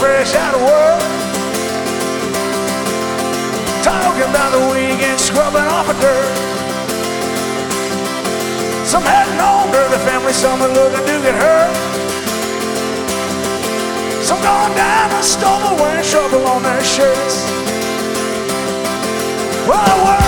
fresh out of work, talking about the weekend, scrubbing off the dirt. Some heading home to the family, some are looking to get hurt. Some going down the store wearing trouble on their shirts. Well,